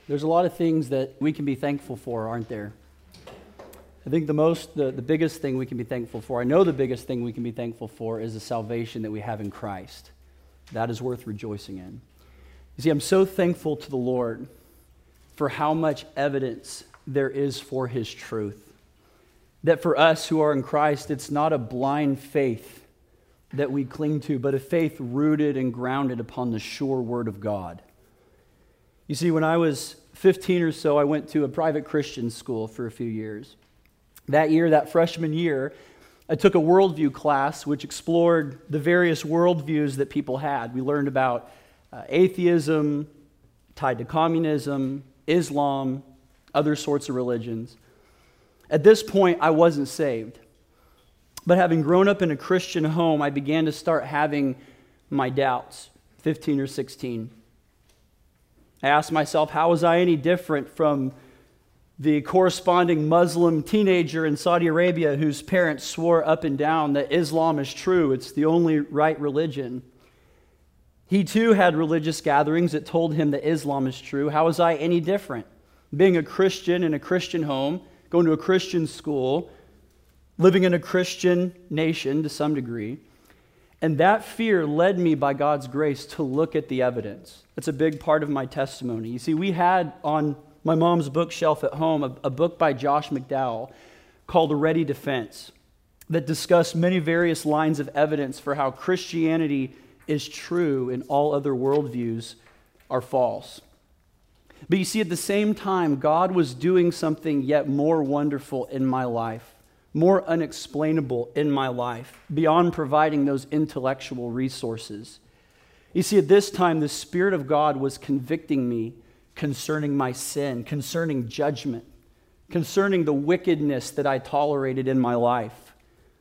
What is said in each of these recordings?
There's a lot of things that we can be thankful for, aren't there? I think the biggest thing we can be thankful for, I know the biggest thing we can be thankful for is the salvation that we have in Christ. That is worth rejoicing in. You see, I'm so thankful to the Lord for how much evidence there is for His truth. That for us who are in Christ, it's not a blind faith that we cling to, but a faith rooted and grounded upon the sure Word of God. You see, when I was 15 or so, I went to a private Christian school for a few years. That year, that freshman year, I took a worldview class which explored the various worldviews that people had. We learned about atheism, tied to communism, Islam, other sorts of religions. At this point, I wasn't saved. But having grown up in a Christian home, I began to start having my doubts, 15 or 16. I asked myself, how was I any different from the corresponding Muslim teenager in Saudi Arabia whose parents swore up and down that Islam is true, it's the only right religion? He too had religious gatherings that told him that Islam is true. How was I any different? Being a Christian in a Christian home, going to a Christian school, living in a Christian nation to some degree. And that fear led me, by God's grace, to look at the evidence. That's a big part of my testimony. You see, we had on my mom's bookshelf at home a book by Josh McDowell called A Ready Defense that discussed many various lines of evidence for how Christianity is true and all other worldviews are false. But you see, at the same time, God was doing something yet more wonderful in my life, more unexplainable in my life, beyond providing those intellectual resources. You see, at this time, the Spirit of God was convicting me concerning my sin, concerning judgment, concerning the wickedness that I tolerated in my life.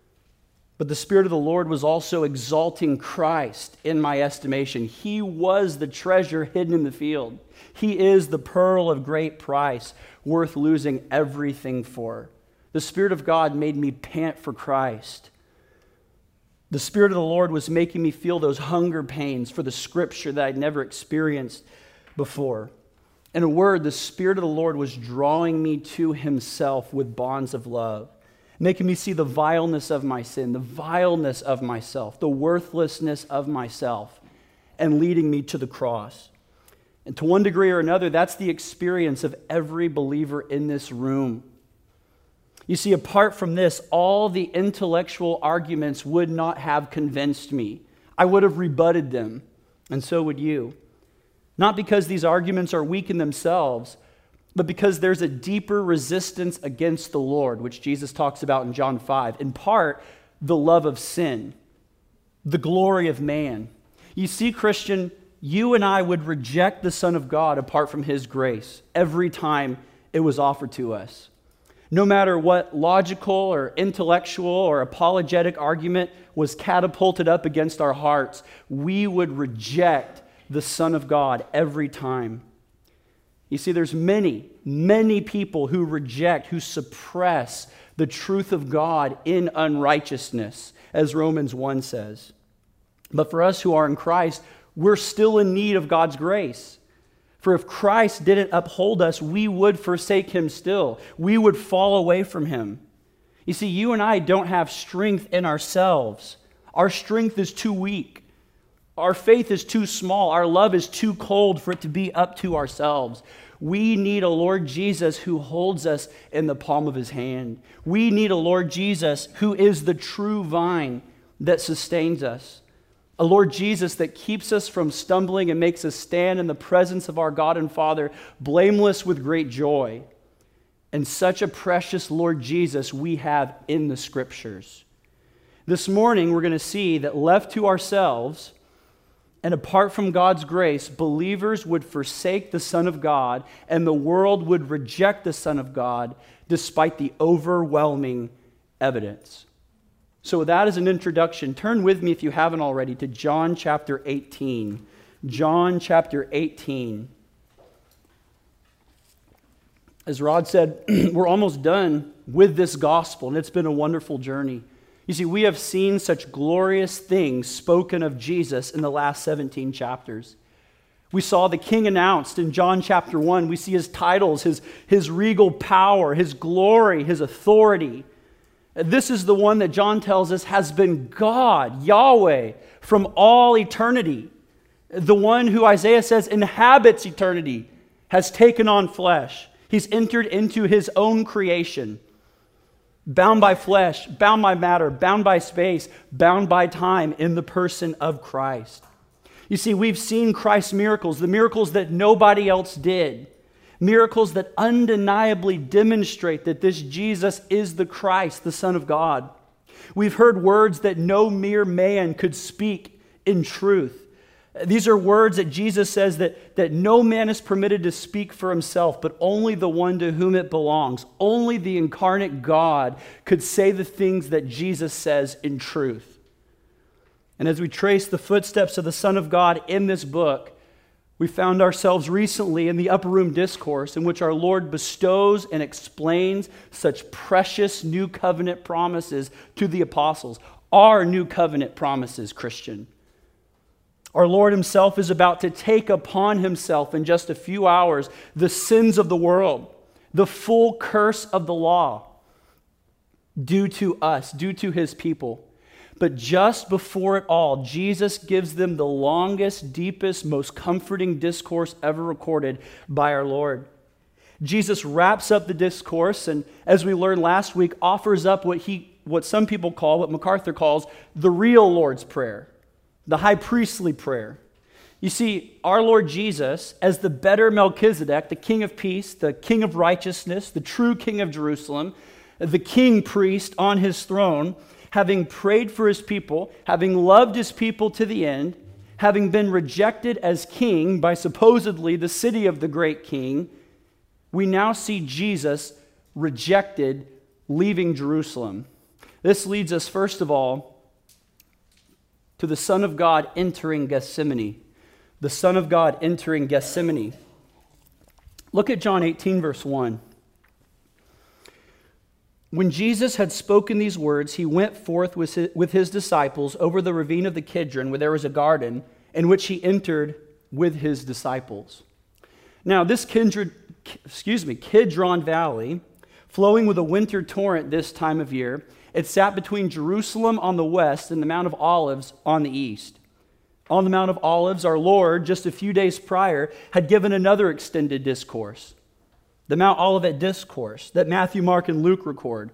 But the Spirit of the Lord was also exalting Christ in my estimation. He was the treasure hidden in the field. He is the pearl of great price, worth losing everything for. The Spirit of God made me pant for Christ. The Spirit of the Lord was making me feel those hunger pains for the Scripture that I'd never experienced before. In a word, the Spirit of the Lord was drawing me to Himself with bonds of love, making me see the vileness of my sin, the vileness of myself, the worthlessness of myself, and leading me to the cross. And to one degree or another, that's the experience of every believer in this room. You see, apart from this, all the intellectual arguments would not have convinced me. I would have rebutted them, and so would you. Not because these arguments are weak in themselves, but because there's a deeper resistance against the Lord, which Jesus talks about in John 5. In part, the love of sin, the glory of man. You see, Christian, you and I would reject the Son of God apart from His grace every time it was offered to us. No matter what logical or intellectual or apologetic argument was catapulted up against our hearts, we would reject the Son of God every time. You see, there's many, many people who reject, who suppress the truth of God in unrighteousness, as Romans 1 says. But for us who are in Christ, we're still in need of God's grace. For if Christ didn't uphold us, we would forsake Him still. We would fall away from Him. You see, you and I don't have strength in ourselves. Our strength is too weak. Our faith is too small. Our love is too cold for it to be up to ourselves. We need a Lord Jesus who holds us in the palm of His hand. We need a Lord Jesus who is the true vine that sustains us. A Lord Jesus that keeps us from stumbling and makes us stand in the presence of our God and Father, blameless with great joy. And such a precious Lord Jesus we have in the Scriptures. This morning we're going to see that left to ourselves, and apart from God's grace, believers would forsake the Son of God, and the world would reject the Son of God despite the overwhelming evidence. So with that as an introduction, turn with me, if you haven't already, to John chapter 18. John chapter 18. As Rod said, we're almost done with this gospel, and it's been a wonderful journey. You see, we have seen such glorious things spoken of Jesus in the last 17 chapters. We saw the king announced in John chapter 1. We see his titles, his regal power, his glory, his authority. This is the one that John tells us has been God, Yahweh, from all eternity. The one who Isaiah says inhabits eternity has taken on flesh. He's entered into his own creation, bound by flesh, bound by matter, bound by space, bound by time in the person of Christ. You see, we've seen Christ's miracles, the miracles that nobody else did, miracles that undeniably demonstrate that this Jesus is the Christ, the Son of God. We've heard words that no mere man could speak in truth. These are words that Jesus says that no man is permitted to speak for himself, but only the one to whom it belongs. Only the incarnate God could say the things that Jesus says in truth. And as we trace the footsteps of the Son of God in this book, we found ourselves recently in the Upper Room Discourse, in which our Lord bestows and explains such precious new covenant promises to the apostles. Our new covenant promises, Christian. Our Lord himself is about to take upon himself in just a few hours the sins of the world, the full curse of the law, due to us, due to his people. But just before it all, Jesus gives them the longest, deepest, most comforting discourse ever recorded by our Lord. Jesus wraps up the discourse and, as we learned last week, offers up what some people call, what MacArthur calls, the real Lord's Prayer, the high priestly prayer. You see, our Lord Jesus, as the better Melchizedek, the King of peace, the King of righteousness, the true King of Jerusalem, the king priest on his throne, having prayed for his people, having loved his people to the end, having been rejected as king by supposedly the city of the great king, we now see Jesus rejected, leaving Jerusalem. This leads us, first of all, to the Son of God entering Gethsemane. The Son of God entering Gethsemane. Look at John 18, verse 1. When Jesus had spoken these words, he went forth with his disciples over the ravine of the Kidron, where there was a garden, in which he entered with his disciples. Now, this Kidron Valley, flowing with a winter torrent this time of year, it sat between Jerusalem on the west and the Mount of Olives on the east. On the Mount of Olives, our Lord, just a few days prior, had given another extended discourse, the Mount Olivet Discourse that Matthew, Mark, and Luke record.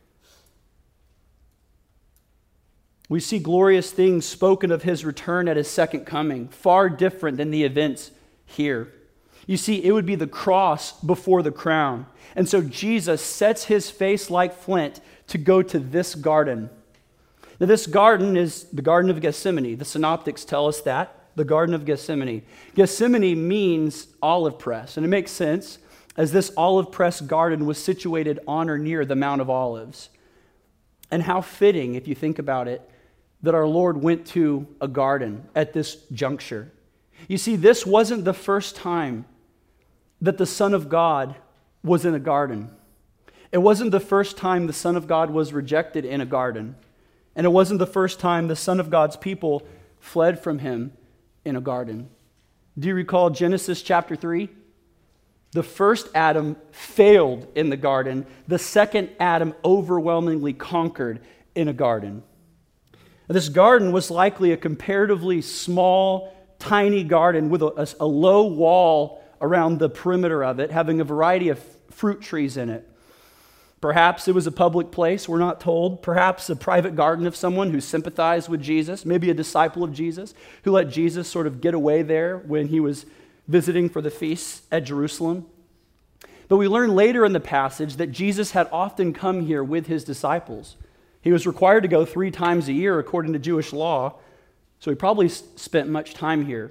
We see glorious things spoken of his return at his second coming, far different than the events here. You see, it would be the cross before the crown. And so Jesus sets his face like flint to go to this garden. Now, this garden is the Garden of Gethsemane. The synoptics tell us that, the Garden of Gethsemane. Gethsemane means olive press, and it makes sense, as this olive press garden was situated on or near the Mount of Olives. And how fitting, if you think about it, that our Lord went to a garden at this juncture. You see, this wasn't the first time that the Son of God was in a garden. It wasn't the first time the Son of God was rejected in a garden. And it wasn't the first time the Son of God's people fled from him in a garden. Do you recall Genesis chapter 3? The first Adam failed in the garden. The second Adam overwhelmingly conquered in a garden. This garden was likely a comparatively small, tiny garden with a low wall around the perimeter of it, having a variety of fruit trees in it. Perhaps it was a public place, we're not told. Perhaps a private garden of someone who sympathized with Jesus, maybe a disciple of Jesus, who let Jesus sort of get away there when he was visiting for the feasts at Jerusalem. But we learn later in the passage that Jesus had often come here with his disciples. He was required to go 3 times a year according to Jewish law, so he probably spent much time here.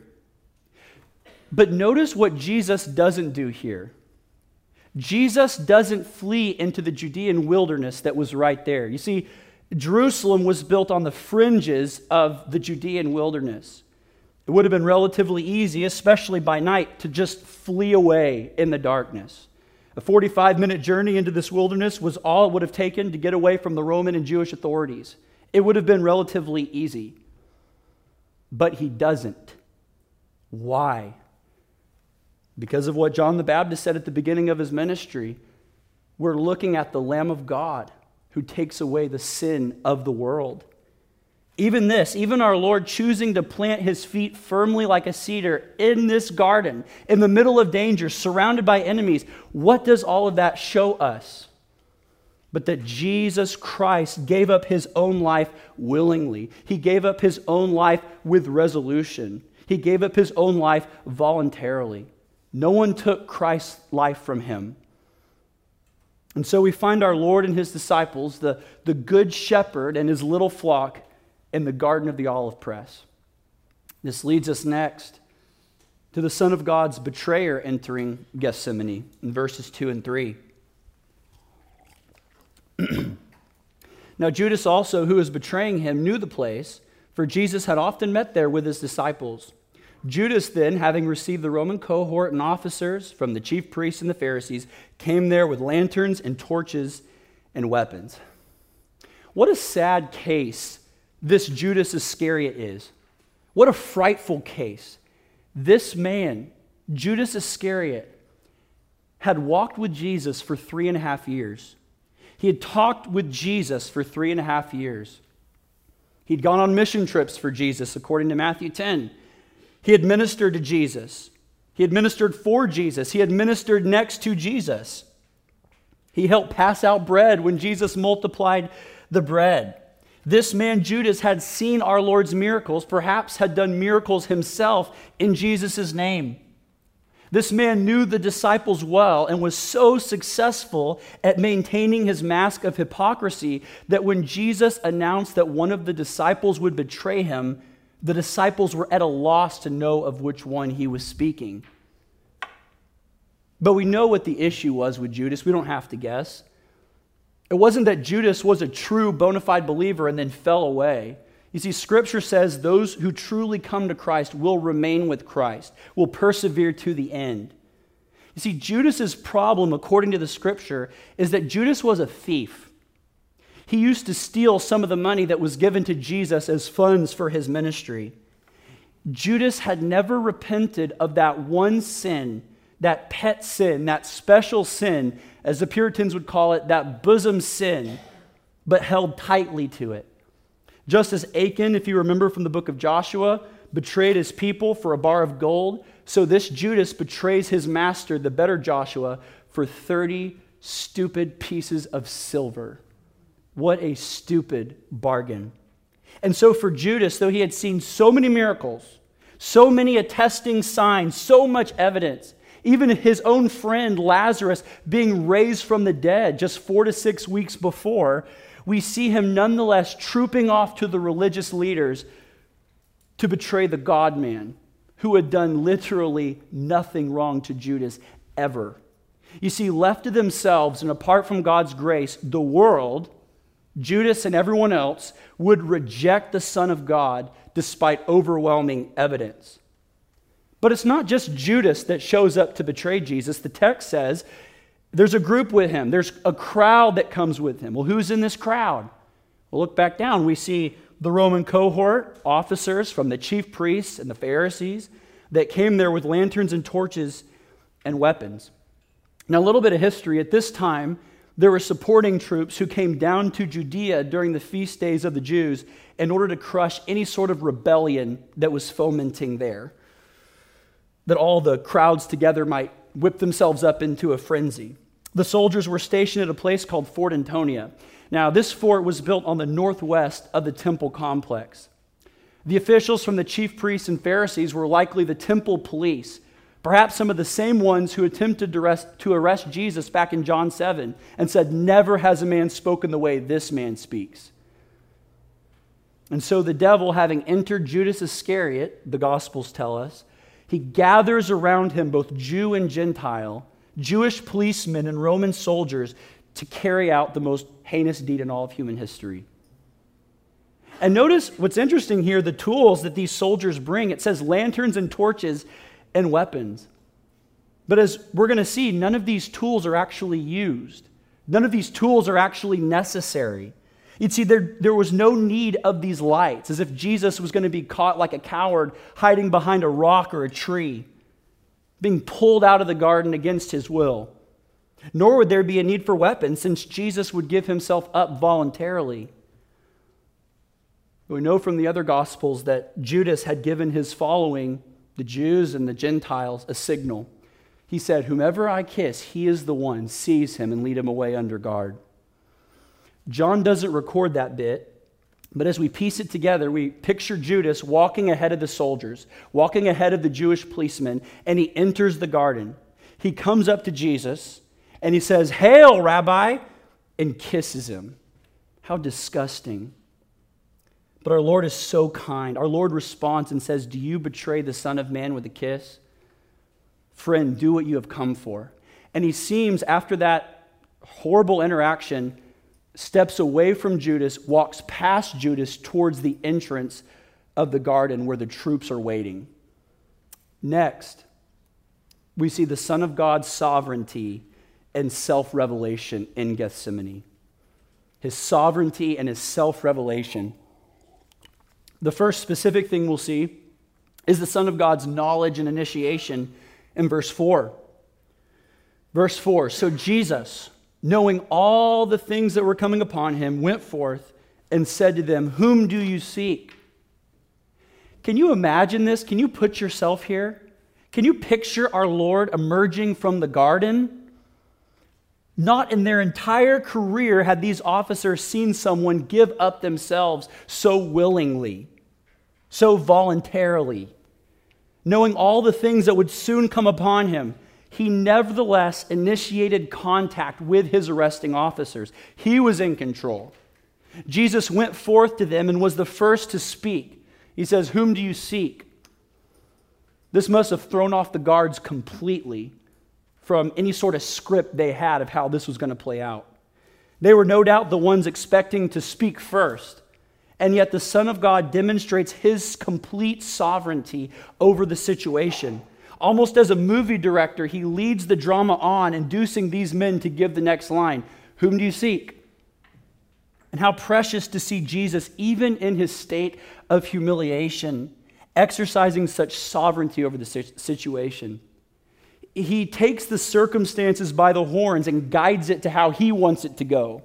But notice what Jesus doesn't do here. Jesus doesn't flee into the Judean wilderness that was right there. You see, Jerusalem was built on the fringes of the Judean wilderness. It would have been relatively easy, especially by night, to just flee away in the darkness. A 45-minute journey into this wilderness was all it would have taken to get away from the Roman and Jewish authorities. It would have been relatively easy. But he doesn't. Why? Because of what John the Baptist said at the beginning of his ministry, we're looking at the Lamb of God who takes away the sin of the world. Even our Lord choosing to plant his feet firmly like a cedar in this garden, in the middle of danger, surrounded by enemies, what does all of that show us? But that Jesus Christ gave up his own life willingly. He gave up his own life with resolution. He gave up his own life voluntarily. No one took Christ's life from him. And so we find our Lord and his disciples, the good shepherd and his little flock, in the Garden of the Olive Press. This leads us next to the Son of God's betrayer entering Gethsemane in verses 2 and 3. Now Judas also, who was betraying him, knew the place, for Jesus had often met there with his disciples. Judas then, having received the Roman cohort and officers from the chief priests and the Pharisees, came there with lanterns and torches and weapons. What a sad case this Judas Iscariot is. What a frightful case. This man, Judas Iscariot, had walked with Jesus for 3.5 years. He had talked with Jesus for 3.5 years. He'd gone on mission trips for Jesus, according to Matthew 10. He had ministered to Jesus. He had ministered for Jesus. He had ministered next to Jesus. He helped pass out bread when Jesus multiplied the bread. This man, Judas, had seen our Lord's miracles, perhaps had done miracles himself in Jesus' name. This man knew the disciples well and was so successful at maintaining his mask of hypocrisy that when Jesus announced that one of the disciples would betray him, the disciples were at a loss to know of which one he was speaking. But we know what the issue was with Judas. We don't have to guess. It wasn't that Judas was a true bona fide believer and then fell away. You see, Scripture says those who truly come to Christ will remain with Christ, will persevere to the end. You see, Judas's problem, according to the Scripture, is that Judas was a thief. He used to steal some of the money that was given to Jesus as funds for his ministry. Judas had never repented of that one sin, that pet sin, that special sin, as the Puritans would call it, that bosom sin, but held tightly to it. Just as Achan, if you remember from the book of Joshua, betrayed his people for a bar of gold, so this Judas betrays his master, the better Joshua, for 30 stupid pieces of silver. What a stupid bargain. And so for Judas, though he had seen so many miracles, so many attesting signs, so much evidence, even his own friend Lazarus being raised from the dead just 4 to 6 weeks before, we see him nonetheless trooping off to the religious leaders to betray the God-man who had done literally nothing wrong to Judas ever. You see, left to themselves and apart from God's grace, the world, Judas and everyone else, would reject the Son of God despite overwhelming evidence. But it's not just Judas that shows up to betray Jesus. The text says there's a group with him. There's a crowd that comes with him. Well, who's in this crowd? Well, look back down. We see the Roman cohort, officers from the chief priests and the Pharisees that came there with lanterns and torches and weapons. Now, a little bit of history. At this time, there were supporting troops who came down to Judea during the feast days of the Jews in order to crush any sort of rebellion that was fomenting there, that all the crowds together might whip themselves up into a frenzy. The soldiers were stationed at a place called Fort Antonia. Now, this fort was built on the northwest of the temple complex. The officials from the chief priests and Pharisees were likely the temple police, perhaps some of the same ones who attempted to arrest Jesus back in John 7 and said, "Never has a man spoken the way this man speaks." And so the devil, having entered Judas Iscariot, the Gospels tell us, he gathers around him both Jew and Gentile, Jewish policemen and Roman soldiers to carry out the most heinous deed in all of human history. And notice what's interesting here, the tools that these soldiers bring. It says lanterns and torches and weapons. But as we're going to see, none of these tools are actually used. None of these tools are actually necessary. You'd see there was no need of these lights, as if Jesus was going to be caught like a coward hiding behind a rock or a tree. being pulled out of the garden against his will. Nor would there be a need for weapons, since Jesus would give himself up voluntarily. We know from the other Gospels that Judas had given his following, the Jews and the Gentiles, a signal. He said, "Whomever I kiss, he is the one. Seize him and lead him away under guard." John doesn't record that bit, but as we piece it together, we picture Judas walking ahead of the soldiers, walking ahead of the Jewish policemen, and he enters the garden. He comes up to Jesus, and he says, "Hail, Rabbi," and kisses him. How disgusting. But our Lord is so kind. Our Lord responds and says, "Do you betray the Son of Man with a kiss? Friend, do what you have come for." And he seems, after that horrible interaction, steps away from Judas, walks past Judas towards the entrance of the garden where the troops are waiting. Next, we see the Son of God's sovereignty and self-revelation in Gethsemane. His sovereignty and his self-revelation. The first specific thing we'll see is the Son of God's knowledge and initiation in verse 4. Verse 4, "So Jesus, knowing all the things that were coming upon him, went forth and said to them, 'Whom do you seek?'" Can you imagine this? Can you put yourself here? Can you picture our Lord emerging from the garden? Not in their entire career had these officers seen someone give up themselves so willingly, so voluntarily. Knowing all the things that would soon come upon him, he nevertheless initiated contact with his arresting officers. He was in control. Jesus went forth to them and was the first to speak. He says, "Whom do you seek?" This must have thrown off the guards completely from any sort of script they had of how this was going to play out. They were no doubt the ones expecting to speak first, and yet the Son of God demonstrates his complete sovereignty over the situation. Almost as a movie director, he leads the drama on, inducing these men to give the next line, "Whom do you seek?" And how precious to see Jesus, even in his state of humiliation, exercising such sovereignty over the situation. He takes the circumstances by the horns and guides it to how he wants it to go.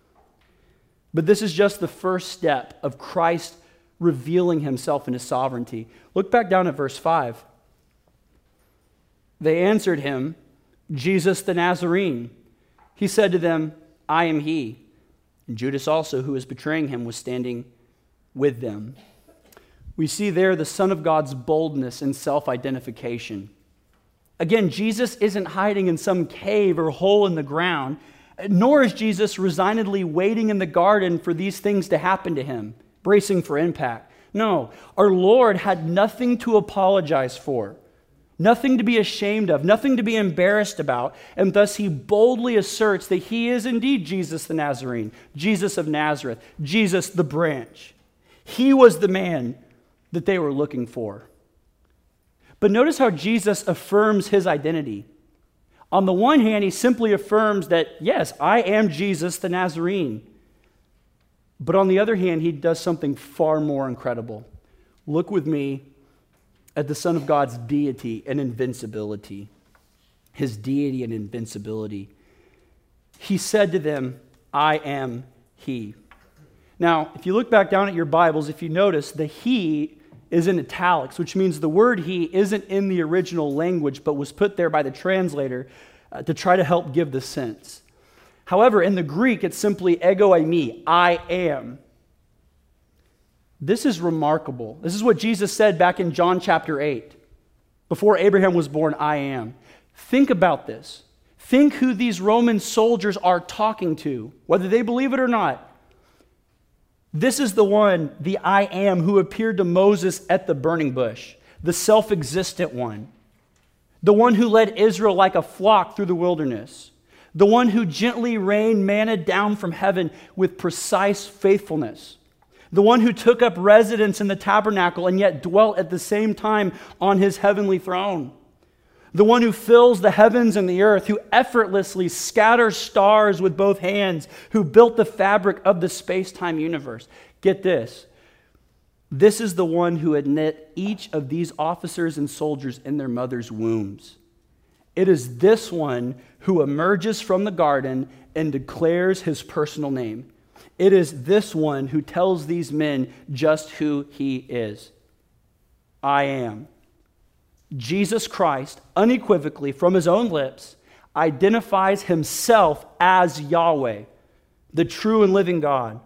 But this is just the first step of Christ revealing himself in his sovereignty. Look back down at verse 5. They answered him, "Jesus the Nazarene." He said to them, "I am he." And Judas also, who was betraying him, was standing with them. We see there the Son of God's boldness and self-identification. Again, Jesus isn't hiding in some cave or hole in the ground, nor is Jesus resignedly waiting in the garden for these things to happen to him, bracing for impact. No, our Lord had nothing to apologize for, nothing to be ashamed of, nothing to be embarrassed about, and thus he boldly asserts that he is indeed Jesus the Nazarene, Jesus of Nazareth, Jesus the branch. He was the man that they were looking for. But notice how Jesus affirms his identity. On the one hand, he simply affirms that, yes, I am Jesus the Nazarene. But on the other hand, he does something far more incredible. Look with me at the Son of God's deity and invincibility. His deity and invincibility. He said to them, "I am he." Now, if you look back down at your Bibles, if you notice, the he is in italics, which means the word he isn't in the original language, but was put there by the translator to try to help give the sense. However, in the Greek, it's simply ego eimi, I am. This is remarkable. This is what Jesus said back in John chapter 8. Before Abraham was born, I am. Think about this. Think who these Roman soldiers are talking to, whether they believe it or not. This is the one, the I am, who appeared to Moses at the burning bush, the self-existent one, the one who led Israel like a flock through the wilderness, the one who gently rained manna down from heaven with precise faithfulness, the one who took up residence in the tabernacle and yet dwelt at the same time on his heavenly throne, the one who fills the heavens and the earth, who effortlessly scatters stars with both hands, who built the fabric of the space-time universe. Get this. This is the one who had knit each of these officers and soldiers in their mother's wombs. It is this one who emerges from the garden and declares his personal name. It is this one who tells these men just who he is. I am. Jesus Christ, unequivocally from his own lips, identifies himself as Yahweh, the true and living God.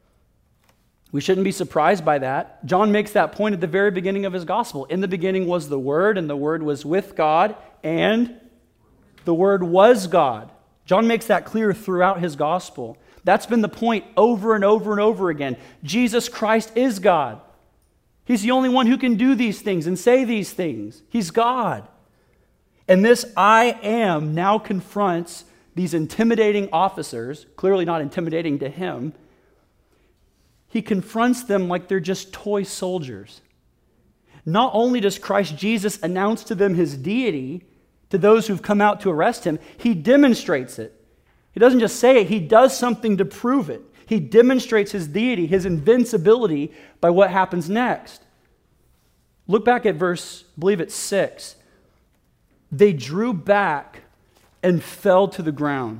We shouldn't be surprised by that. John makes that point at the very beginning of his gospel. In the beginning was the Word, and the Word was with God, and the Word was God. John makes that clear throughout his gospel. That's been the point over and over and over again. Jesus Christ is God. He's the only one who can do these things and say these things. He's God. And this I am now confronts these intimidating officers, clearly not intimidating to him. He confronts them like they're just toy soldiers. Not only does Christ Jesus announce to them his deity, to those who've come out to arrest him, he demonstrates it. He doesn't just say it, he does something to prove it. He demonstrates his deity, his invincibility, by what happens next. Look back at verse, I believe it's 6. They drew back and fell to the ground.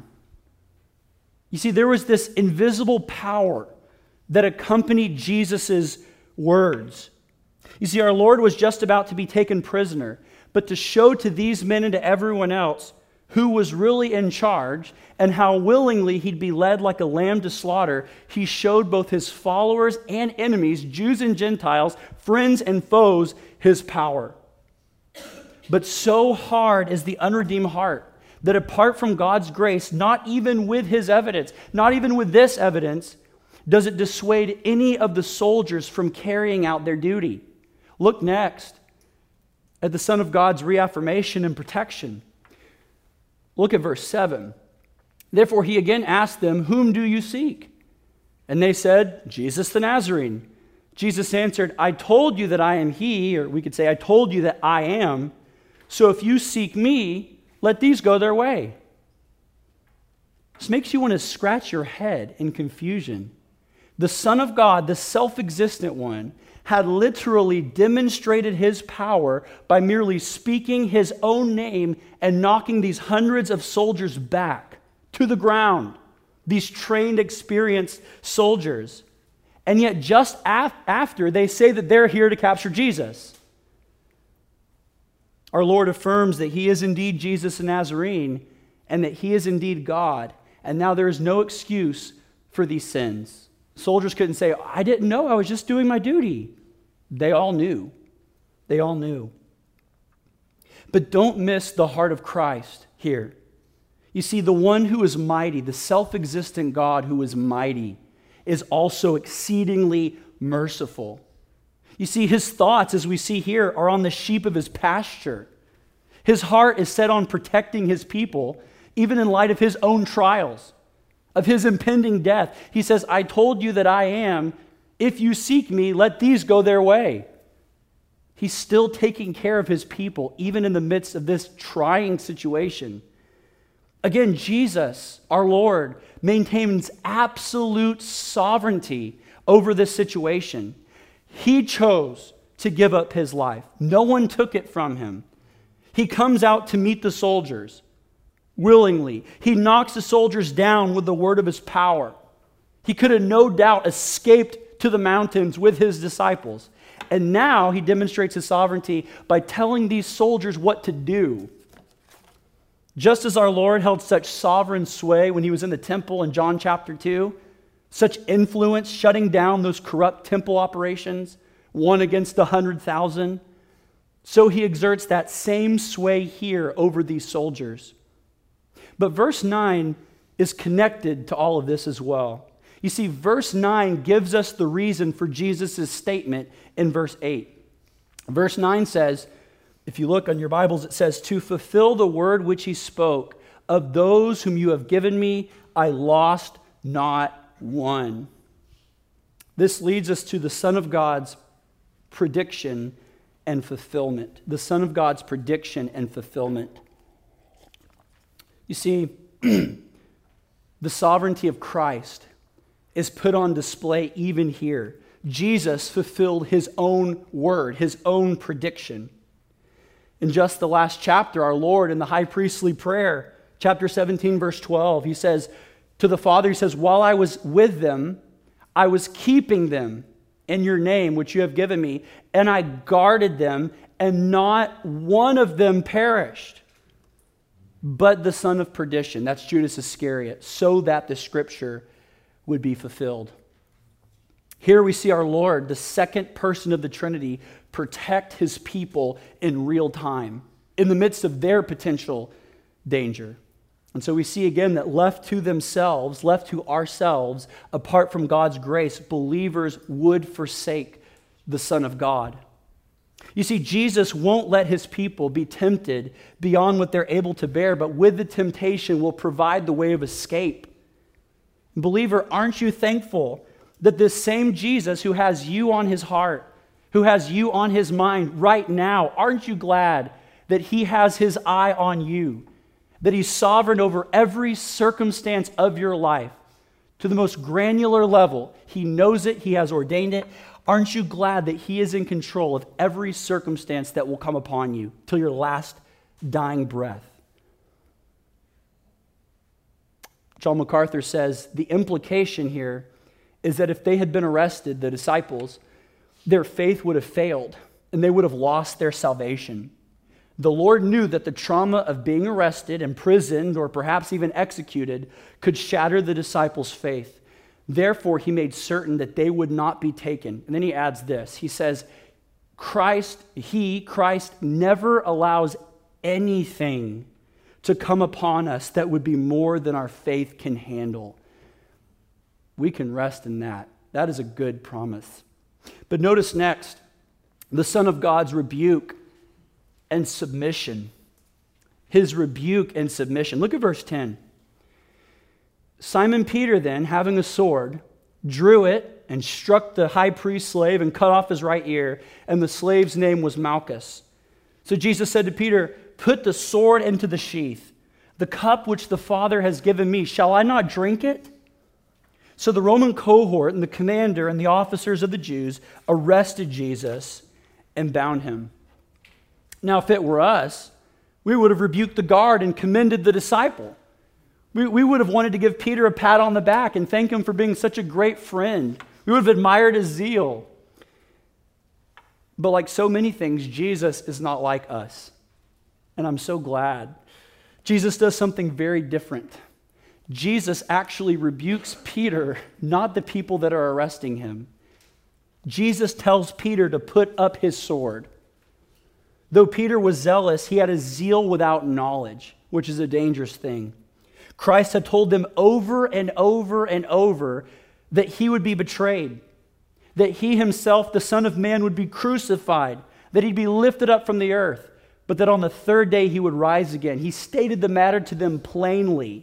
You see, there was this invisible power that accompanied Jesus' words. You see, our Lord was just about to be taken prisoner, but to show to these men and to everyone else who was really in charge and how willingly he'd be led like a lamb to slaughter, he showed both his followers and enemies, Jews and Gentiles, friends and foes, his power. But so hard is the unredeemed heart that apart from God's grace, not even with his evidence, not even with this evidence, does it dissuade any of the soldiers from carrying out their duty. Look next at the Son of God's reaffirmation and protection. Look at verse 7. Therefore he again asked them, "Whom do you seek?" And they said, "Jesus the Nazarene." Jesus answered, "I told you that I am he," or we could say, "I told you that I am. So if you seek me, let these go their way." This makes you want to scratch your head in confusion. The Son of God, the self-existent one, had literally demonstrated his power by merely speaking his own name and knocking these hundreds of soldiers back to the ground, these trained, experienced soldiers. And yet just after, they say that they're here to capture Jesus. Our Lord affirms that he is indeed Jesus the Nazarene and that he is indeed God. And now there is no excuse for these sins. Soldiers couldn't say, "I didn't know, I was just doing my duty." They all knew. They all knew. But don't miss the heart of Christ here. You see, the one who is mighty, the self-existent God who is mighty, is also exceedingly merciful. You see, his thoughts, as we see here, are on the sheep of his pasture. His heart is set on protecting his people, even in light of his own trials, of his impending death. He says, "I told you that I am. If you seek me, let these go their way." He's still taking care of his people, even in the midst of this trying situation. Again, Jesus, our Lord, maintains absolute sovereignty over this situation. He chose to give up his life. No one took it from him. He comes out to meet the soldiers willingly. He knocks the soldiers down with the word of his power. He could have no doubt escaped to the mountains with his disciples. And now he demonstrates his sovereignty by telling these soldiers what to do. Just as our Lord held such sovereign sway when he was in the temple in John chapter 2, such influence shutting down those corrupt temple operations, one against 100,000, so he exerts that same sway here over these soldiers. But verse 9 is connected to all of this as well. You see, verse 9 gives us the reason for Jesus' statement in verse 8. Verse 9 says, if you look on your Bibles, it says, "To fulfill the word which he spoke, of those whom you have given me, I lost not one." This leads us to the Son of God's prediction and fulfillment. The Son of God's prediction and fulfillment. You see, the sovereignty of Christ is put on display even here. Jesus fulfilled his own word, his own prediction. In just the last chapter, our Lord in the high priestly prayer, chapter 17, verse 12, he says to the Father, he says, while I was with them, I was keeping them in your name, which you have given me, and I guarded them, and not one of them perished, but the son of perdition, that's Judas Iscariot, so that the scripture would be fulfilled. Here we see our Lord, the second person of the Trinity, protect his people in real time, in the midst of their potential danger. And so we see again that left to themselves, left to ourselves, apart from God's grace, believers would forsake the Son of God. You see, Jesus won't let his people be tempted beyond what they're able to bear, but with the temptation will provide the way of escape. Believer, aren't you thankful that this same Jesus who has you on his heart, who has you on his mind right now, aren't you glad that he has his eye on you, that he's sovereign over every circumstance of your life to the most granular level? He knows it, he has ordained it. Aren't you glad that he is in control of every circumstance that will come upon you till your last dying breath? John MacArthur says the implication here is that if they had been arrested, the disciples, their faith would have failed and they would have lost their salvation. The Lord knew that the trauma of being arrested, imprisoned, or perhaps even executed could shatter the disciples' faith. Therefore, he made certain that they would not be taken. And then he adds this. He says, Christ never allows anything to come upon us that would be more than our faith can handle. We can rest in that. That is a good promise. But notice next, the Son of God's rebuke and submission. His rebuke and submission. Look at verse 10. Simon Peter then, having a sword, drew it and struck the high priest's slave and cut off his right ear, and the slave's name was Malchus. So Jesus said to Peter, put the sword into the sheath. The cup which the Father has given me, shall I not drink it? So the Roman cohort and the commander and the officers of the Jews arrested Jesus and bound him. Now, if it were us, we would have rebuked the guard and commended the disciple. We would have wanted to give Peter a pat on the back and thank him for being such a great friend. We would have admired his zeal. But like so many things, Jesus is not like us. And I'm so glad. Jesus does something very different. Jesus actually rebukes Peter, not the people that are arresting him. Jesus tells Peter to put up his sword. Though Peter was zealous, he had a zeal without knowledge, which is a dangerous thing. Christ had told them over and over and over that he would be betrayed, that he himself, the Son of Man, would be crucified, that he'd be lifted up from the earth, but that on the third day he would rise again. He stated the matter to them plainly.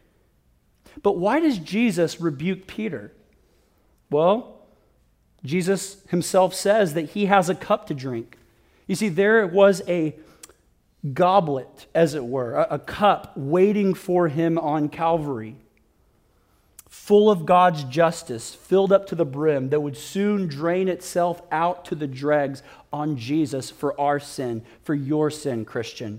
But why does Jesus rebuke Peter? Well, Jesus himself says that he has a cup to drink. You see, there was a goblet, as it were, a cup waiting for him on Calvary, full of God's justice, filled up to the brim, that would soon drain itself out to the dregs on Jesus for our sin, for your sin, Christian.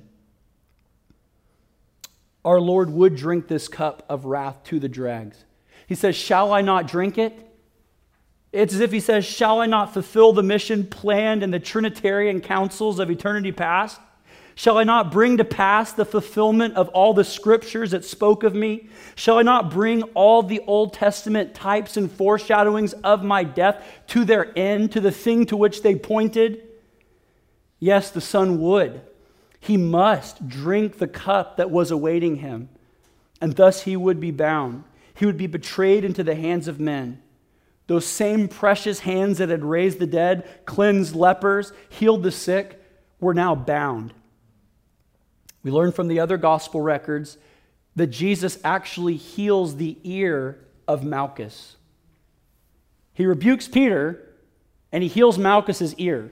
Our Lord would drink this cup of wrath to the dregs. He says, shall I not drink it? It's as if he says, shall I not fulfill the mission planned in the Trinitarian councils of eternity past? Shall I not bring to pass the fulfillment of all the scriptures that spoke of me? Shall I not bring all the Old Testament types and foreshadowings of my death to their end, to the thing to which they pointed? Yes, the Son would. He must drink the cup that was awaiting him, and thus he would be bound. He would be betrayed into the hands of men. Those same precious hands that had raised the dead, cleansed lepers, healed the sick, were now bound. We learn from the other gospel records that Jesus actually heals the ear of Malchus. He rebukes Peter and he heals Malchus's ear.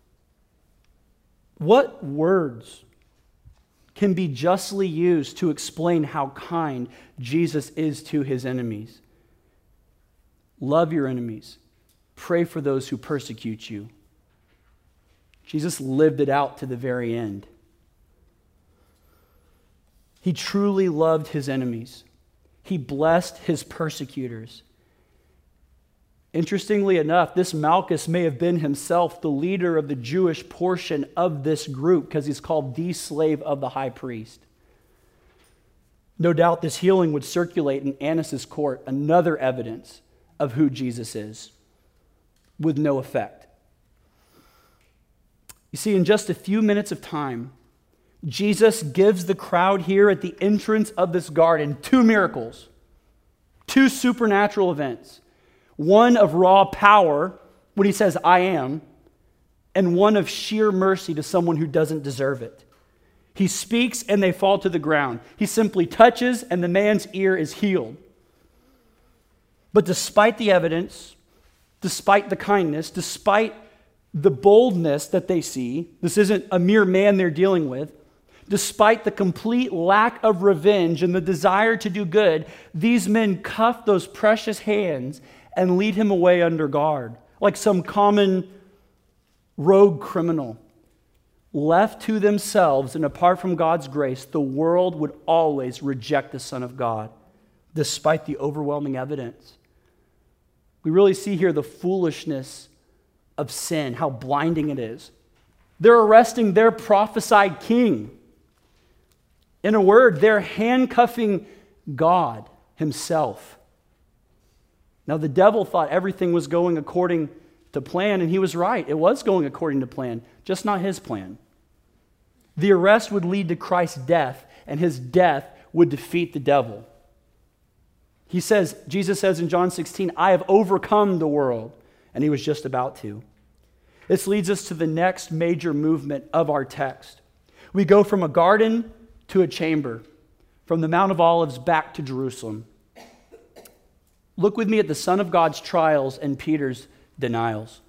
What words can be justly used to explain how kind Jesus is to his enemies? Love your enemies. Pray for those who persecute you. Jesus lived it out to the very end. He truly loved his enemies. He blessed his persecutors. Interestingly enough, this Malchus may have been himself the leader of the Jewish portion of this group because he's called the slave of the high priest. No doubt this healing would circulate in Annas' court, another evidence of who Jesus is, with no effect. You see, in just a few minutes of time, Jesus gives the crowd here at the entrance of this garden two miracles, two supernatural events. One of raw power, when he says, I am, and one of sheer mercy to someone who doesn't deserve it. He speaks and they fall to the ground. He simply touches and the man's ear is healed. But despite the evidence, despite the kindness, despite the boldness that they see, this isn't a mere man they're dealing with, despite the complete lack of revenge and the desire to do good, these men cuff those precious hands and lead him away under guard, like some common rogue criminal. Left to themselves and apart from God's grace, the world would always reject the Son of God, despite the overwhelming evidence. We really see here the foolishness of sin, how blinding it is. They're arresting their prophesied king. In a word, they're handcuffing God himself. Now, the devil thought everything was going according to plan, and he was right. It was going according to plan, just not his plan. The arrest would lead to Christ's death, and his death would defeat the devil. Jesus says in John 16, I have overcome the world, and he was just about to. This leads us to the next major movement of our text. We go from a garden to a chamber, from the Mount of Olives back to Jerusalem. Look with me at the Son of God's trials and Peter's denials.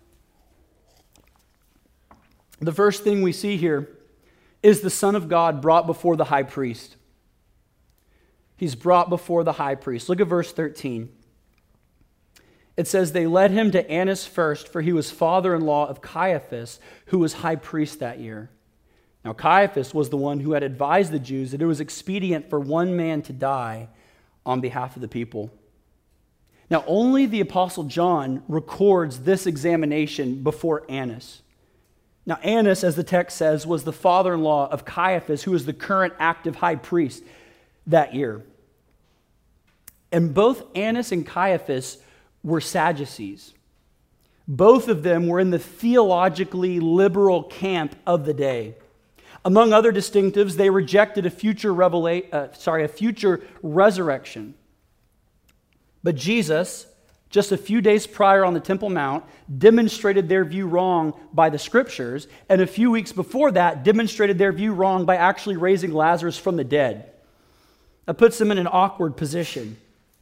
The first thing we see here is the Son of God brought before the high priest. He's brought before the high priest. Look at verse 13. It says, they led him to Annas first, for he was father-in-law of Caiaphas, who was high priest that year. Now Caiaphas was the one who had advised the Jews that it was expedient for one man to die on behalf of the people. Now, only the Apostle John records this examination before Annas. Now, Annas, as the text says, was the father-in-law of Caiaphas, who was the current active high priest that year. And both Annas and Caiaphas were Sadducees. Both of them were in the theologically liberal camp of the day. Among other distinctives, they rejected a future resurrection. But Jesus, just a few days prior on the Temple Mount, demonstrated their view wrong by the Scriptures, and a few weeks before that, demonstrated their view wrong by actually raising Lazarus from the dead. That puts them in an awkward position.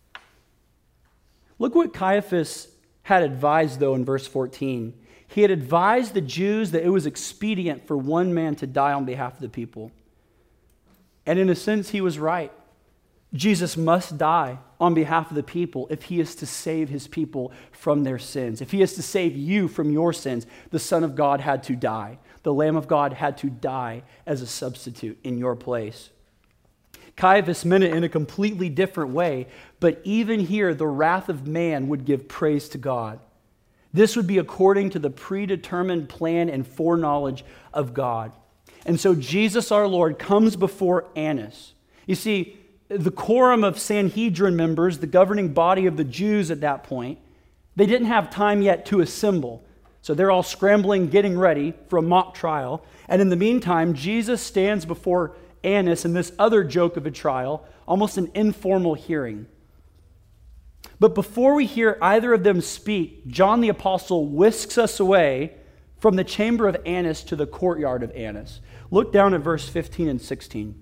Look what Caiaphas had advised, though, in verse 14. He had advised the Jews that it was expedient for one man to die on behalf of the people. And in a sense, he was right. Jesus must die on behalf of the people if he is to save his people from their sins. If he is to save you from your sins, the Son of God had to die. The Lamb of God had to die as a substitute in your place. Caiaphas meant it in a completely different way, but even here, the wrath of man would give praise to God. This would be according to the predetermined plan and foreknowledge of God. And so Jesus our Lord comes before Annas. You see, the quorum of Sanhedrin members, the governing body of the Jews at that point, they didn't have time yet to assemble. So they're all scrambling, getting ready for a mock trial. And in the meantime, Jesus stands before Annas in this other joke of a trial, almost an informal hearing. But before we hear either of them speak, John the Apostle whisks us away from the chamber of Annas to the courtyard of Annas. Look down at verse 15 and 16.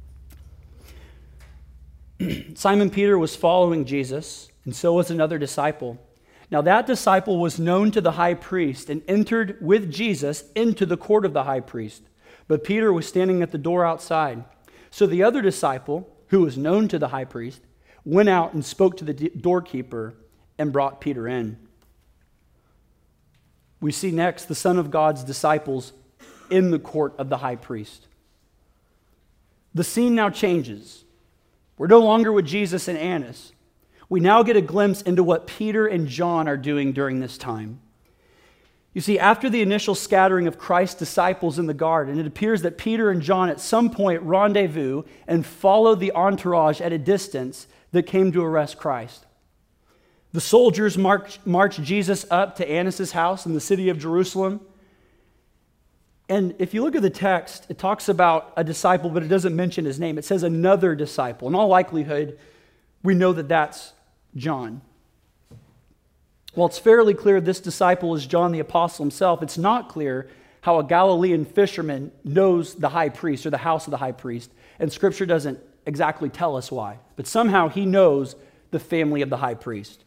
Simon Peter was following Jesus, and so was another disciple. Now that disciple was known to the high priest and entered with Jesus into the court of the high priest. But Peter was standing at the door outside. So the other disciple, who was known to the high priest, went out and spoke to the doorkeeper and brought Peter in. We see next the Son of God's disciples in the court of the high priest. The scene now changes. We're no longer with Jesus and Annas. We now get a glimpse into what Peter and John are doing during this time. You see, after the initial scattering of Christ's disciples in the garden, it appears that Peter and John at some point rendezvous and followed the entourage at a distance that came to arrest Christ. The soldiers marched Jesus up to Annas' house in the city of Jerusalem. And if you look at the text, it talks about a disciple, but it doesn't mention his name. It says another disciple. In all likelihood, we know that that's John. While it's fairly clear this disciple is John the Apostle himself, it's not clear how a Galilean fisherman knows the high priest or the house of the high priest. And Scripture doesn't exactly tell us why. But somehow he knows the family of the high priest.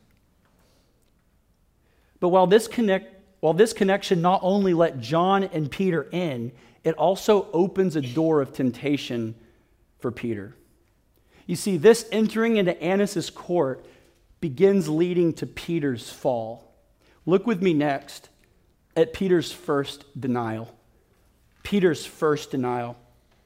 But while this connection not only let John and Peter in, it also opens a door of temptation for Peter. You see, this entering into Annas' court begins leading to Peter's fall. Look with me next at Peter's first denial. Peter's first denial.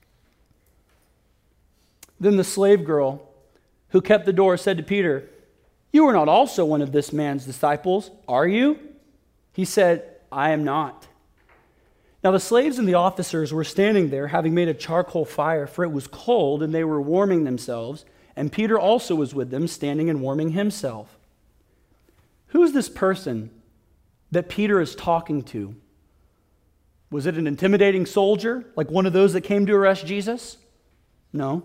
Then the slave girl who kept the door said to Peter, "You are not also one of this man's disciples, are you?" He said, "I am not." Now the slaves and the officers were standing there, having made a charcoal fire, for it was cold, and they were warming themselves. And Peter also was with them, standing and warming himself. Who is this person that Peter is talking to? Was it an intimidating soldier, like one of those that came to arrest Jesus? No.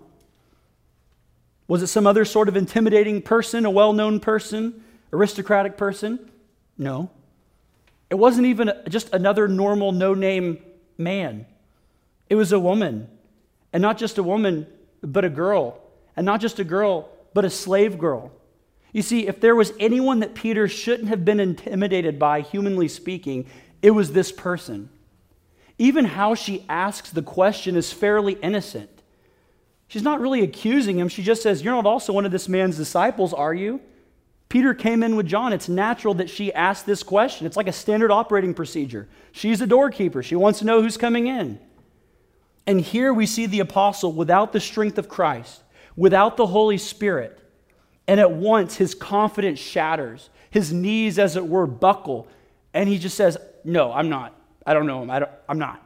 Was it some other sort of intimidating person, a well-known person, aristocratic person? No. It wasn't even just another normal, no-name man. It was a woman. And not just a woman, but a girl. And not just a girl, but a slave girl. You see, if there was anyone that Peter shouldn't have been intimidated by, humanly speaking, it was this person. Even how she asks the question is fairly innocent. She's not really accusing him. She just says, "You're not also one of this man's disciples, are you?" Peter came in with John. It's natural that she asked this question. It's like a standard operating procedure. She's a doorkeeper. She wants to know who's coming in. And here we see the apostle without the strength of Christ, without the Holy Spirit, and at once his confidence shatters. His knees, as it were, buckle, and he just says, "No, I'm not. I don't know him. I'm not."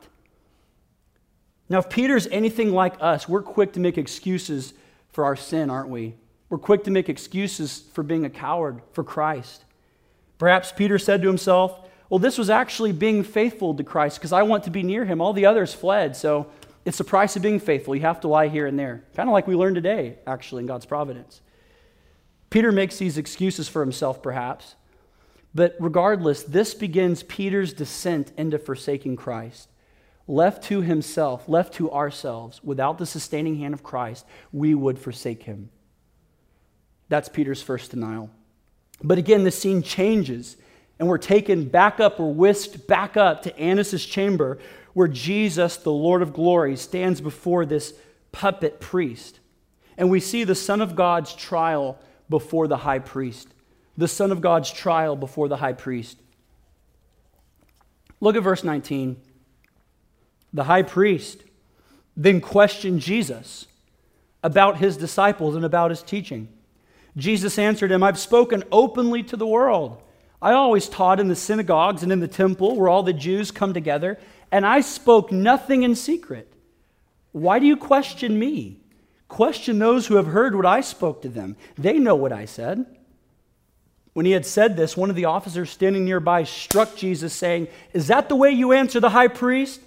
Now, if Peter's anything like us, we're quick to make excuses for our sin, aren't we? We're quick to make excuses for being a coward for Christ. Perhaps Peter said to himself, "Well, this was actually being faithful to Christ because I want to be near him. All the others fled, so it's the price of being faithful. You have to lie here and there." Kind of like we learned today, actually, in God's providence. Peter makes these excuses for himself, perhaps. But regardless, this begins Peter's descent into forsaking Christ. Left to himself, left to ourselves, without the sustaining hand of Christ, we would forsake him. That's Peter's first denial. But again, the scene changes, and we're taken back up, or whisked back up to Annas' chamber, where Jesus, the Lord of glory, stands before this puppet priest. And we see the Son of God's trial before the high priest. The Son of God's trial before the high priest. Look at verse 19. The high priest then questioned Jesus about his disciples and about his teaching. Jesus answered him, "I've spoken openly to the world. I always taught in the synagogues and in the temple where all the Jews come together, and I spoke nothing in secret. Why do you question me? Question those who have heard what I spoke to them. They know what I said." When he had said this, one of the officers standing nearby struck Jesus, saying, "Is that the way you answer the high priest?"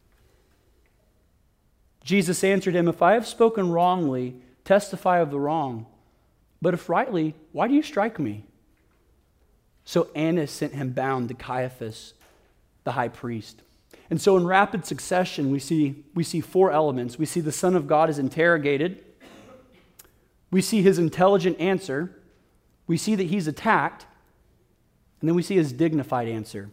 Jesus answered him, "If I have spoken wrongly, testify of the wrong. But if rightly, why do you strike me?" So Annas sent him bound to Caiaphas, the high priest. And so in rapid succession, we see four elements. We see the Son of God is interrogated. We see his intelligent answer. We see that he's attacked. And then we see his dignified answer.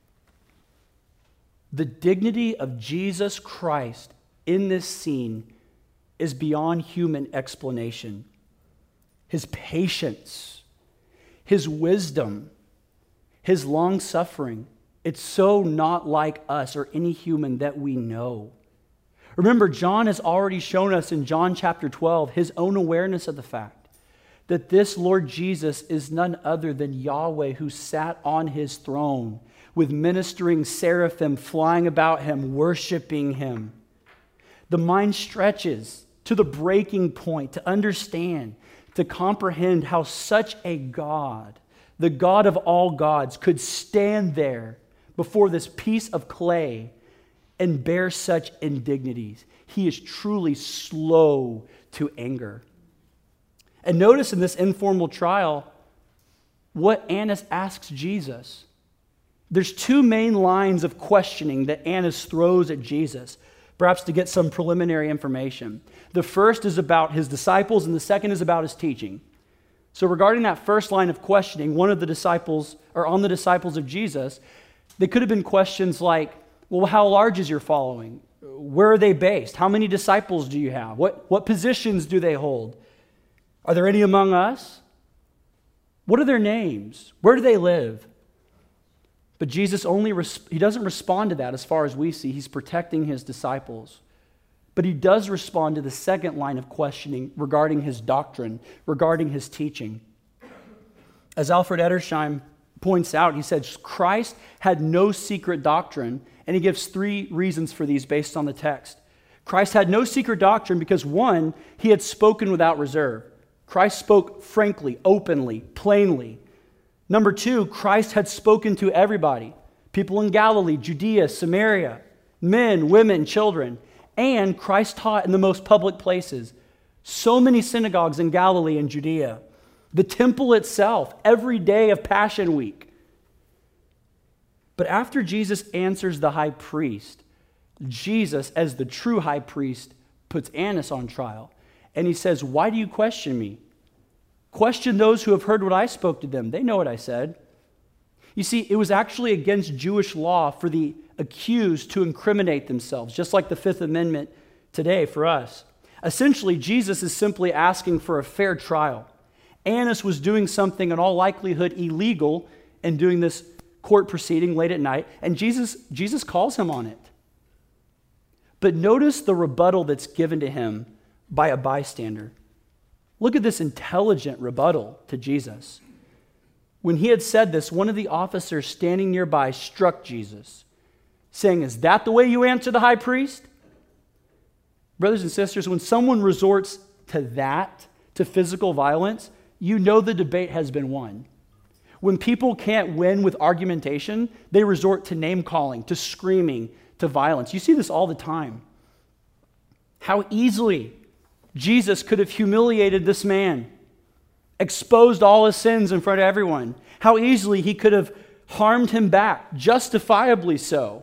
The dignity of Jesus Christ in this scene is beyond human explanation. His patience, his wisdom, his long-suffering It's so not like us or any human that we know. Remember, John has already shown us in John chapter 12 his own awareness of the fact that this Lord Jesus is none other than Yahweh, who sat on his throne with ministering seraphim flying about him, worshiping him. The mind stretches to the breaking point to understand, to comprehend how such a God, the God of all gods, could stand there before this piece of clay and bear such indignities. He is truly slow to anger. And notice in this informal trial what Annas asks Jesus. There's two main lines of questioning that Annas throws at Jesus, perhaps to get some preliminary information. The first is about his disciples, and the second is about his teaching. So regarding that first line of questioning, on the disciples of Jesus, they could have been questions like, well, how large is your following? Where are they based? How many disciples do you have? What positions do they hold? Are there any among us? What are their names? Where do they live? But Jesus he doesn't respond to that as far as we see. He's protecting his disciples. But he does respond to the second line of questioning regarding his doctrine, regarding his teaching. As Alfred Edersheim points out, he says Christ had no secret doctrine, and he gives 3 reasons for these based on the text. Christ had no secret doctrine because, 1, he had spoken without reserve. Christ spoke frankly, openly, plainly. Number 2, Christ had spoken to everybody, people in Galilee, Judea, Samaria, men, women, children. And Christ taught in the most public places. So many synagogues in Galilee and Judea. The temple itself, every day of Passion Week. But after Jesus answers the high priest, Jesus, as the true high priest, puts Annas on trial. And he says, why do you question me? Question those who have heard what I spoke to them. They know what I said. You see, it was actually against Jewish law for the accused to incriminate themselves, just like the Fifth Amendment today for us. Essentially, Jesus is simply asking for a fair trial. Annas was doing something in all likelihood illegal and doing this court proceeding late at night, and Jesus calls him on it. But notice the rebuttal that's given to him by a bystander. Look at this intelligent rebuttal to Jesus. When he had said this, one of the officers standing nearby struck Jesus, saying, "Is that the way you answer the high priest?" Brothers and sisters, when someone resorts to that, to physical violence, you know the debate has been won. When people can't win with argumentation, they resort to name-calling, to screaming, to violence. You see this all the time. How easily Jesus could have humiliated this man, exposed all his sins in front of everyone. How easily he could have harmed him back, justifiably so.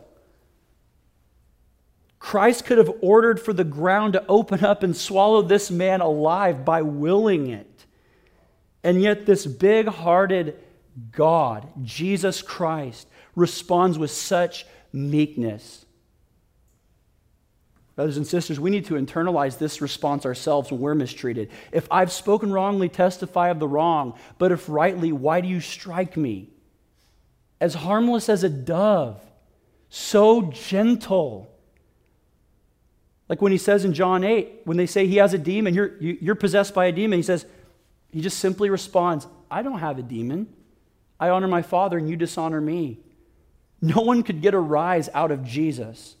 Christ could have ordered for the ground to open up and swallow this man alive by willing it. And yet this big-hearted God, Jesus Christ, responds with such meekness. Brothers and sisters, we need to internalize this response ourselves when we're mistreated. If I've spoken wrongly, testify of the wrong. But if rightly, why do you strike me? As harmless as a dove, so gentle. Like when he says in John 8, when they say he has a demon, you're possessed by a demon, he just simply responds, I don't have a demon. I honor my Father and you dishonor me. No one could get a rise out of Jesus.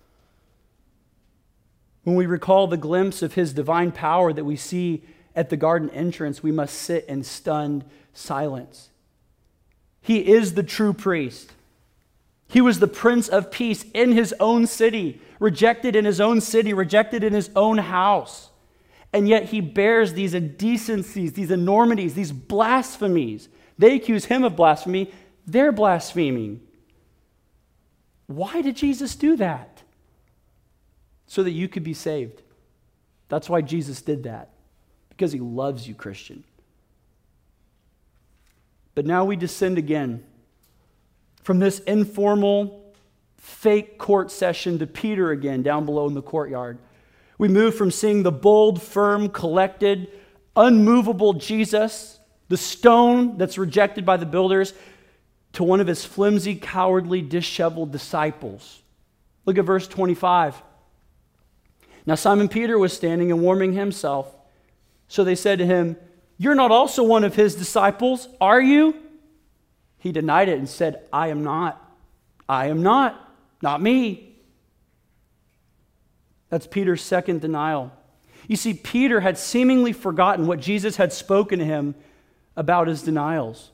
When we recall the glimpse of his divine power that we see at the garden entrance, we must sit in stunned silence. He is the true priest. He was the Prince of Peace in his own city, rejected in his own city, rejected in his own house. And yet he bears these indecencies, these enormities, these blasphemies. They accuse him of blasphemy. They're blaspheming. Why did Jesus do that? So that you could be saved. That's why Jesus did that. Because he loves you, Christian. But now we descend again from this informal, fake court session to Peter again down below in the courtyard. We move from seeing the bold, firm, collected, unmovable Jesus, the stone that's rejected by the builders, to one of his flimsy, cowardly, disheveled disciples. Look at verse 25. Now Simon Peter was standing and warming himself. So they said to him, "You're not also one of his disciples, are you?" He denied it and said, "I am not. I am not. Not me." That's Peter's second denial. You see, Peter had seemingly forgotten what Jesus had spoken to him about his denials.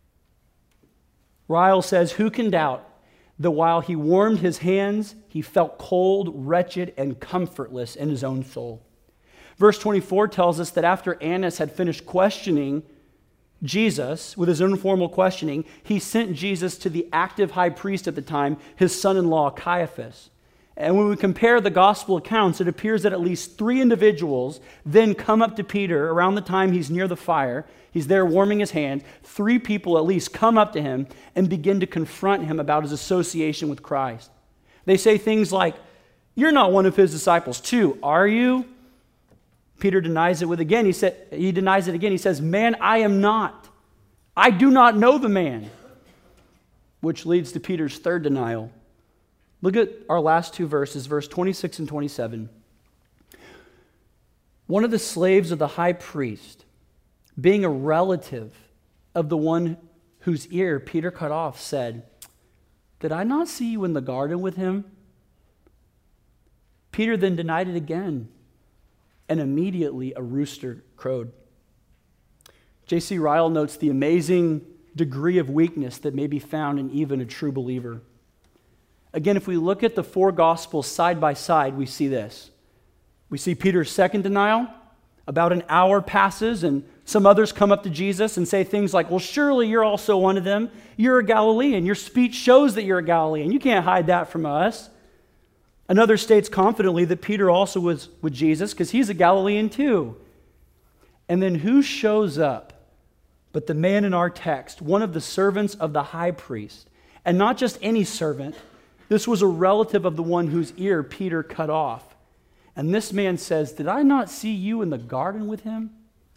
Ryle says, "Who can doubt that while he warmed his hands, he felt cold, wretched, and comfortless in his own soul?" Verse 24 tells us that after Annas had finished questioning Jesus with his informal questioning, he sent Jesus to the active high priest at the time, his son-in-law Caiaphas. And when we compare the gospel accounts, it appears that at least 3 individuals then come up to Peter around the time he's near the fire. He's there warming his hand. 3 people at least come up to him and begin to confront him about his association with Christ. They say things like, "You're not one of his disciples too, are you?" Peter denies it again. He denies it again. He says, "Man, I am not. I do not know the man." Which leads to Peter's third denial. Look at our last 2 verses, verse 26 and 27. One of the slaves of the high priest, being a relative of the one whose ear Peter cut off, said, "Did I not see you in the garden with him?" Peter then denied it again, and immediately a rooster crowed. J.C. Ryle notes the amazing degree of weakness that may be found in even a true believer. Again, if we look at the 4 Gospels side by side, we see this. We see Peter's second denial. About an hour passes, and some others come up to Jesus and say things like, "Well, surely you're also one of them. You're a Galilean. Your speech shows that you're a Galilean. You can't hide that from us." Another states confidently that Peter also was with Jesus because he's a Galilean too. And then who shows up but the man in our text, one of the servants of the high priest? And not just any servant. This was a relative of the one whose ear Peter cut off. And this man says, "Did I not see you in the garden with him?"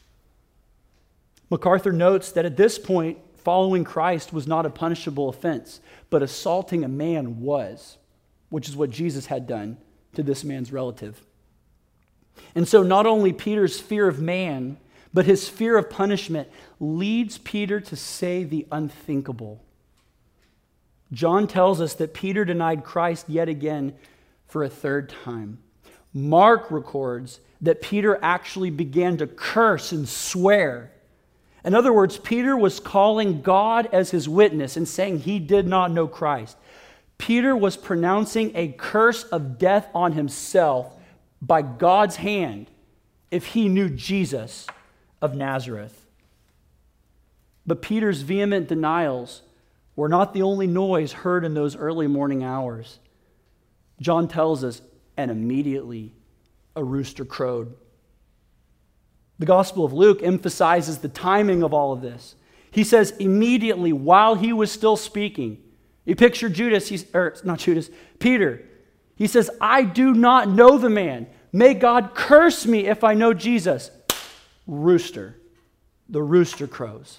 MacArthur notes that at this point, following Christ was not a punishable offense, but assaulting a man was, which is what Jesus had done to this man's relative. And so not only Peter's fear of man, but his fear of punishment leads Peter to say the unthinkable. John tells us that Peter denied Christ yet again for a 3rd time. Mark records that Peter actually began to curse and swear. In other words, Peter was calling God as his witness and saying he did not know Christ. Peter was pronouncing a curse of death on himself by God's hand if he knew Jesus of Nazareth. But Peter's vehement denials were not the only noise heard in those early morning hours. John tells us, and immediately a rooster crowed. The Gospel of Luke emphasizes the timing of all of this. He says immediately while he was still speaking. You picture Peter. He says, "I do not know the man. May God curse me if I know Jesus." Rooster. The rooster crows.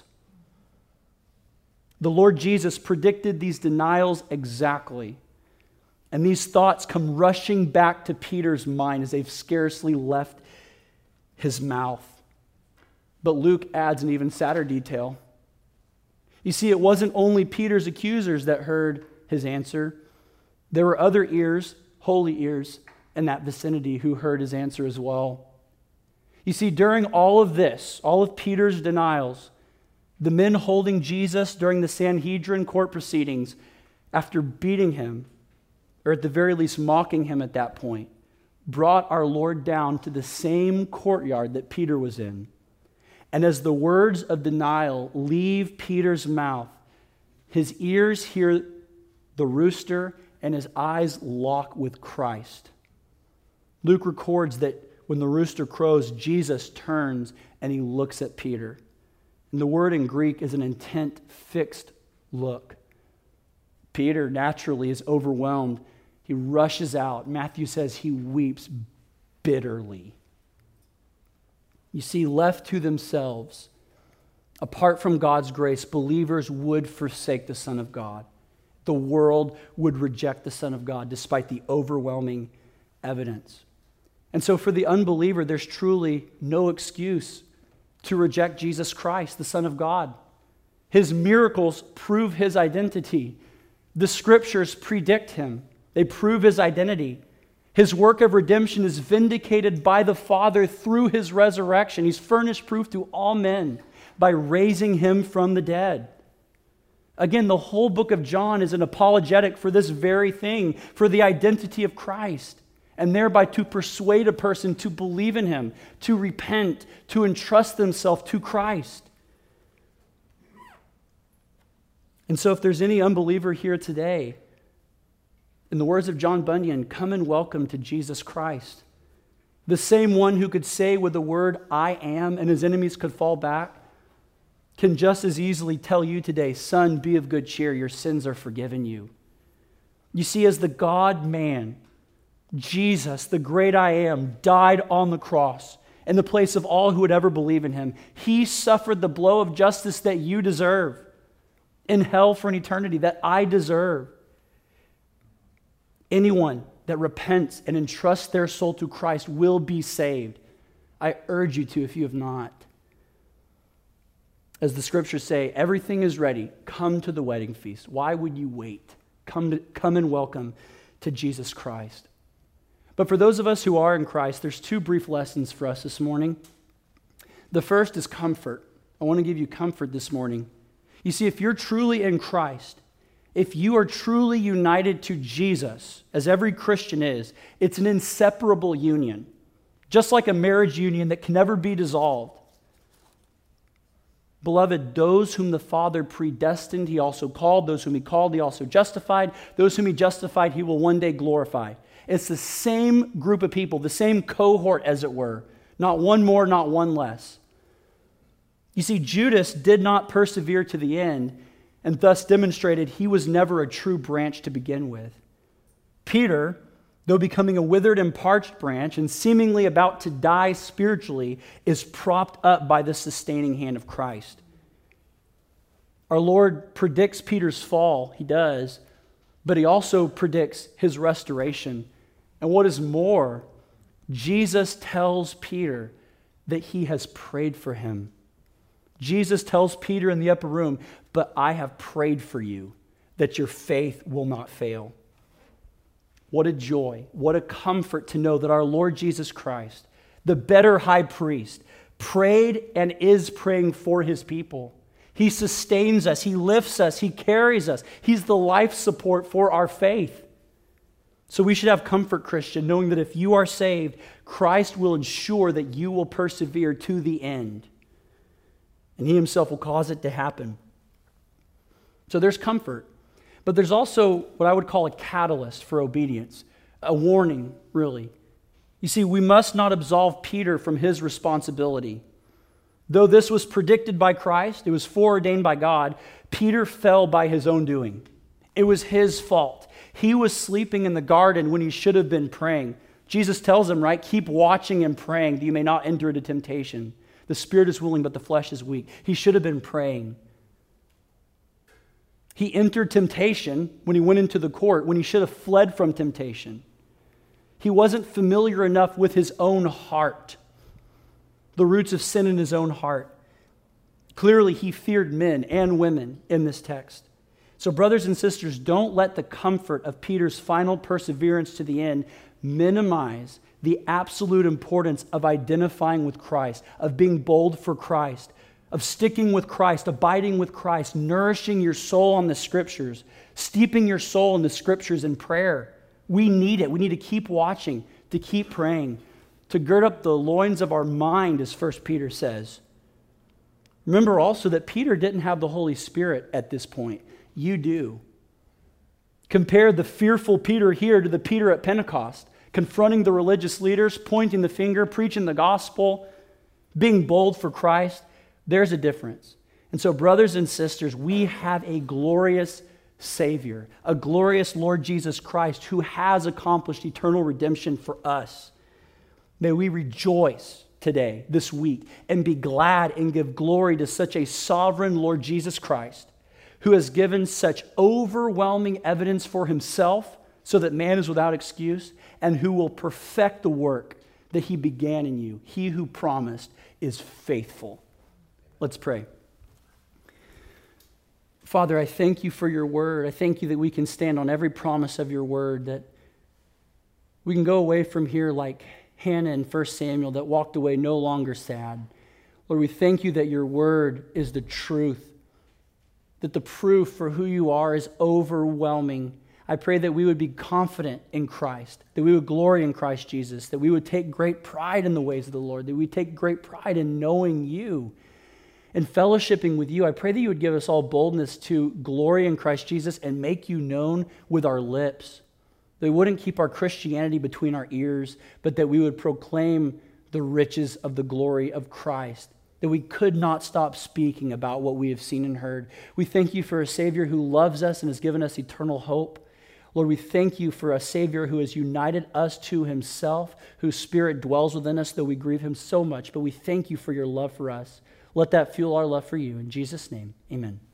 The Lord Jesus predicted these denials exactly. And these thoughts come rushing back to Peter's mind as they've scarcely left his mouth. But Luke adds an even sadder detail. You see, it wasn't only Peter's accusers that heard his answer. There were other ears, holy ears, in that vicinity who heard his answer as well. You see, during all of this, all of Peter's denials, the men holding Jesus during the Sanhedrin court proceedings, after beating him, or at the very least mocking him at that point, brought our Lord down to the same courtyard that Peter was in. And as the words of denial leave Peter's mouth, his ears hear the rooster and his eyes lock with Christ. Luke records that when the rooster crows, Jesus turns and he looks at Peter. And the word in Greek is an intent, fixed look. Peter naturally is overwhelmed. He rushes out. Matthew says he weeps bitterly. You see, left to themselves, Apart from God's grace, believers would forsake the Son of God. The world would reject the Son of God despite the overwhelming evidence. And so for the unbeliever, there's truly no excuse to reject Jesus Christ, the Son of God. His miracles prove his identity. The scriptures predict him. They prove his identity. His work of redemption is vindicated by the Father through his resurrection. He's furnished proof to all men by raising him from the dead. Again, the whole book of John is an apologetic for this very thing, for the identity of Christ, and thereby to persuade a person to believe in him, to repent, to entrust themselves to Christ. And so if there's any unbeliever here today, in the words of John Bunyan, come and welcome to Jesus Christ. The same one who could say with the word, I am, and his enemies could fall back, can just as easily tell you today, son, be of good cheer, your sins are forgiven you. You see, as the God-man, Jesus, the great I am, died on the cross in the place of all who would ever believe in him. He suffered the blow of justice that you deserve in hell for an eternity, that I deserve. Anyone that repents and entrusts their soul to Christ will be saved. I urge you to if you have not. As the scriptures say, everything is ready. Come to the wedding feast. Why would you wait? Come and welcome to Jesus Christ. But for those of us who are in Christ, there's two brief lessons for us this morning. The first is comfort. I want to give you comfort this morning. You see, if you're truly in Christ, if you are truly united to Jesus, as every Christian is, it's an inseparable union, just like a marriage union that can never be dissolved. Beloved, those whom the Father predestined, he also called. Those whom he called, he also justified. Those whom he justified, he will one day glorify. It's the same group of people, the same cohort, as it were. Not one more, not one less. You see, Judas did not persevere to the end, and thus demonstrated he was never a true branch to begin with. Peter, though becoming a withered and parched branch and seemingly about to die spiritually, is propped up by the sustaining hand of Christ. Our Lord predicts Peter's fall, he does, but he also predicts his restoration. And what is more, Jesus tells Peter that he has prayed for him. Jesus tells Peter in the upper room, but I have prayed for you that your faith will not fail. What a joy, what a comfort to know that our Lord Jesus Christ, the better high priest, prayed and is praying for his people. He sustains us, he lifts us, he carries us. He's the life support for our faith. So we should have comfort, Christian, knowing that if you are saved, Christ will ensure that you will persevere to the end. And he himself will cause it to happen. So there's comfort. But there's also what I would call a catalyst for obedience, a warning, really. You see, we must not absolve Peter from his responsibility. Though this was predicted by Christ, it was foreordained by God, Peter fell by his own doing. It was his fault. He was sleeping in the garden when he should have been praying. Jesus tells him, right, keep watching and praying that you may not enter into temptation. The spirit is willing, but the flesh is weak. He should have been praying. He entered temptation when he went into the court, when he should have fled from temptation. He wasn't familiar enough with his own heart, the roots of sin in his own heart. Clearly, he feared men and women in this text. So brothers and sisters, don't let the comfort of Peter's final perseverance to the end minimize the absolute importance of identifying with Christ, of being bold for Christ, of sticking with Christ, abiding with Christ, nourishing your soul on the Scriptures, steeping your soul in the Scriptures in prayer. We need it. We need to keep watching, to keep praying, to gird up the loins of our mind, as 1 Peter says. Remember also that Peter didn't have the Holy Spirit at this point. You do. Compare the fearful Peter here to the Peter at Pentecost, confronting the religious leaders, pointing the finger, preaching the gospel, being bold for Christ. There's a difference. And so, brothers and sisters, we have a glorious Savior, a glorious Lord Jesus Christ who has accomplished eternal redemption for us. May we rejoice today, this week, and be glad and give glory to such a sovereign Lord Jesus Christ, who has given such overwhelming evidence for himself so that man is without excuse, and who will perfect the work that he began in you. He who promised is faithful. Let's pray. Father, I thank you for your word. I thank you that we can stand on every promise of your word, that we can go away from here like Hannah in 1 Samuel that walked away no longer sad. Lord, we thank you that your word is the truth, that the proof for who you are is overwhelming. I pray that we would be confident in Christ, that we would glory in Christ Jesus, that we would take great pride in the ways of the Lord, that we take great pride in knowing you and fellowshipping with you. I pray that you would give us all boldness to glory in Christ Jesus and make you known with our lips. That we wouldn't keep our Christianity between our ears, but that we would proclaim the riches of the glory of Christ. That we could not stop speaking about what we have seen and heard. We thank you for a Savior who loves us and has given us eternal hope. Lord, we thank you for a Savior who has united us to himself, whose Spirit dwells within us, though we grieve him so much. But we thank you for your love for us. Let that fuel our love for you. In Jesus' name, amen.